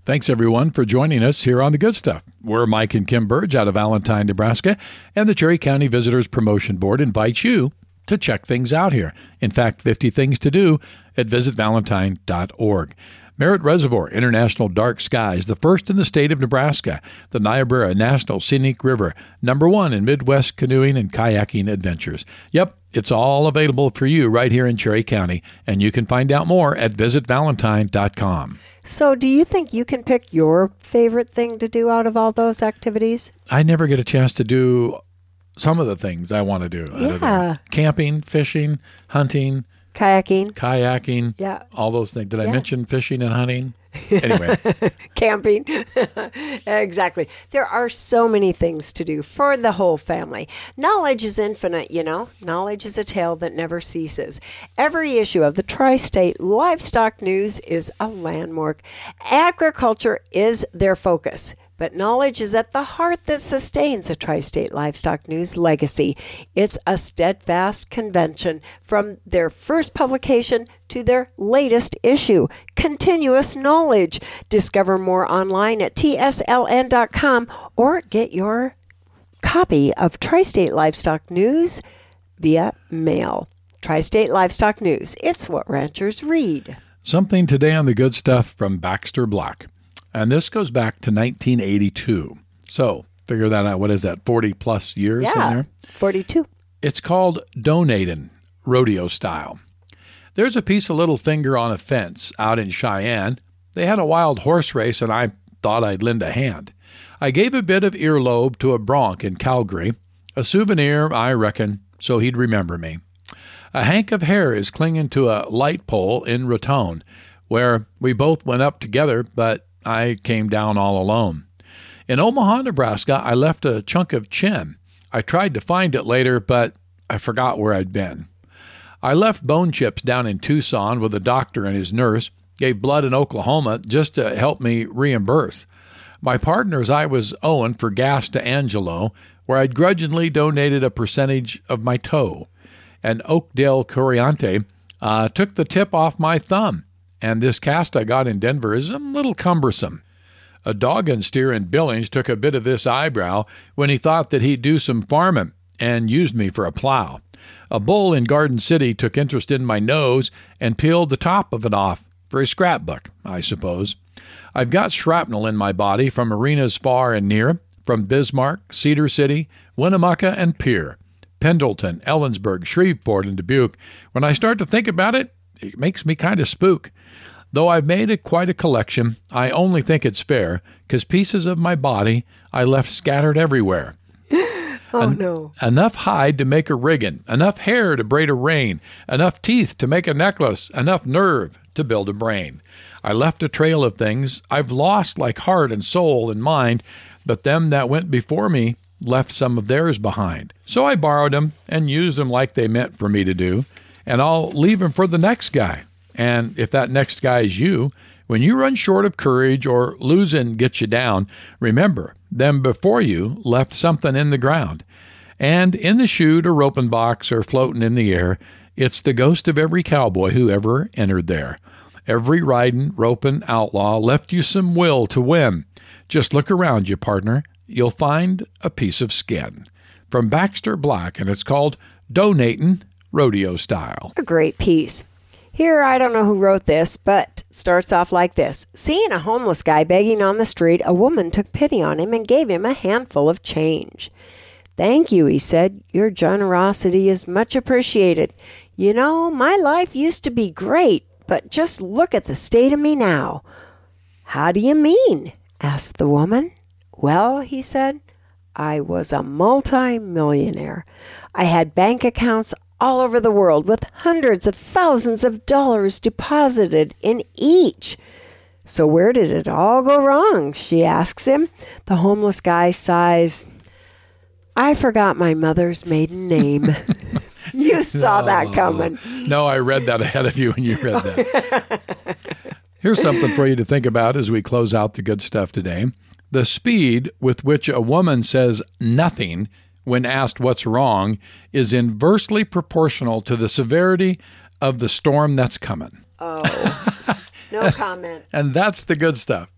Thanks, everyone, for joining us here on The Good Stuff. We're Mike and Kim Burge out of Valentine, Nebraska, and the Cherry County Visitors Promotion Board invites you to check things out here. In fact, 50 things to do at visitvalentine.org. Merritt Reservoir International Dark Skies, the first in the state of Nebraska. The Niobrara National Scenic River, #1 in Midwest canoeing and kayaking adventures. Yep, it's all available for you right here in Cherry County, and you can find out more at visitvalentine.com. So do you think you can pick your favorite thing to do out of all those activities? I never get a chance to do some of the things I want to do. Yeah. Camping, fishing, hunting, kayaking, yeah, all those things. Did I mention fishing and hunting? Anyway. Camping. Exactly. There are so many things to do for the whole family. Knowledge is infinite, you know. Knowledge is a tale that never ceases. Every issue of the Tri-State Livestock News is a landmark. Agriculture is their focus. But knowledge is at the heart that sustains the Tri-State Livestock News legacy. It's a steadfast convention from their first publication to their latest issue. Continuous knowledge. Discover more online at tsln.com or get your copy of Tri-State Livestock News via mail. Tri-State Livestock News. It's what ranchers read. Something today on The Good Stuff from Baxter Black. And this goes back to 1982. So figure that out. What is that, 40-plus years in there? 42. It's called Donatin', rodeo style. There's a piece of little finger on a fence out in Cheyenne. They had a wild horse race, and I thought I'd lend a hand. I gave a bit of earlobe to a bronc in Calgary, a souvenir, I reckon, so he'd remember me. A hank of hair is clinging to a light pole in Raton, where we both went up together, but I came down all alone. In Omaha, Nebraska, I left a chunk of chin. I tried to find it later, but I forgot where I'd been. I left bone chips down in Tucson with a doctor and his nurse, gave blood in Oklahoma just to help me reimburse. My partners I was owing for gas to Angelo, where I'd grudgingly donated a percentage of my toe. And Oakdale Coriante took the tip off my thumb. And this cast I got in Denver is a little cumbersome. A doggone steer in Billings took a bit of this eyebrow when he thought that he'd do some farming and used me for a plow. A bull in Garden City took interest in my nose and peeled the top of it off for a scrapbook, I suppose. I've got shrapnel in my body from arenas far and near, from Bismarck, Cedar City, Winnemucca, and Pierre, Pendleton, Ellensburg, Shreveport, and Dubuque. When I start to think about it, it makes me kind of spook. Though I've made quite a collection, I only think it's fair, 'cause pieces of my body I left scattered everywhere. No. Enough hide to make a riggin', enough hair to braid a rein, enough teeth to make a necklace, enough nerve to build a brain. I left a trail of things I've lost like heart and soul and mind, but them that went before me left some of theirs behind. So I borrowed them and used them like they meant for me to do, and I'll leave them for the next guy. And if that next guy is you, when you run short of courage or losing gets you down, remember, them before you left something in the ground. And in the chute or roping box or floating in the air, it's the ghost of every cowboy who ever entered there. Every riding, roping outlaw left you some will to win. Just look around you, partner. You'll find a piece of skin. From Baxter Black, and it's called Donatin', Rodeo Style. A great piece. Here, I don't know who wrote this, but starts off like this. Seeing a homeless guy begging on the street, a woman took pity on him and gave him a handful of change. "Thank you," he said. "Your generosity is much appreciated. You know, my life used to be great, but just look at the state of me now." "How do you mean?" asked the woman. "Well," he said, "I was a multi-millionaire. I had bank accounts all over the world with hundreds of thousands of dollars deposited in each. So where did it all go wrong?" she asks him. The homeless guy sighs. "I forgot my mother's maiden name." You saw that coming. No, I read that ahead of you when you read that. Here's something for you to think about as we close out the good stuff today. The speed with which a woman says nothing when asked what's wrong is inversely proportional to the severity of the storm that's coming. Oh, no comment. And that's the good stuff.